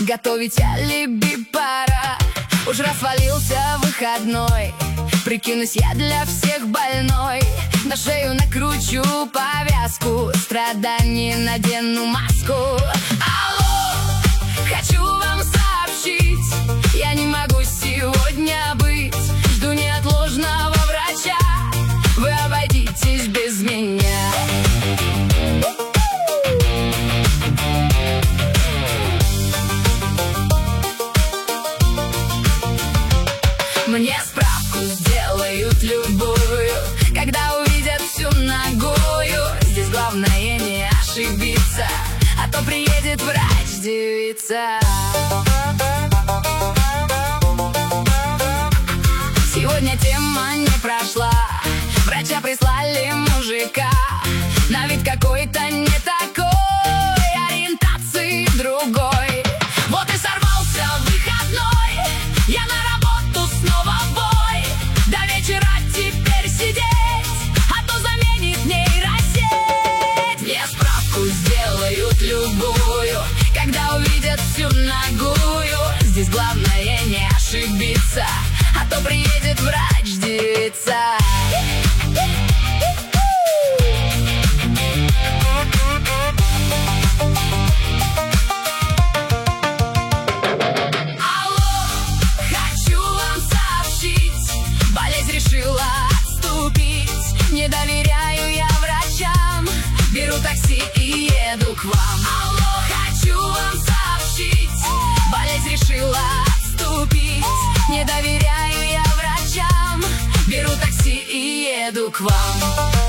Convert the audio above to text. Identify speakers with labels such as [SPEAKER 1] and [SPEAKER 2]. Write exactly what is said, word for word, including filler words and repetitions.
[SPEAKER 1] готовить алиби пора. Уж развалился выходной, прикинусь я для всех больной. На шею накручу повязку, страданий надену маску. Алло, хочу вам сообщить, я не могу сегодня быть. Жду неотложного врача, вы обойдитесь без меня. Мне справку сделают любую, когда увидят всю нагую. Здесь главное не ошибиться, а то приедет врач-девица. Сегодня тема не прошла, врача прислали мужика, на вид какой-то не такой, ориентации другой. Вот и сорвался выходной, я на работу снова в бой. До вечера теперь сидеть, а то заменит нейросеть. Мне справку сделают любую, когда увидят всю нагую. Здесь главное не ошибиться, а то приедет врач-девица. Алло, хочу вам сообщить, болезнь решила отступить. Не доверяю я врачам, беру такси и еду к вам. Алло, хочу вам сообщить, болезнь решила отступить. Не доверяю я врачам, беру такси и еду к вам.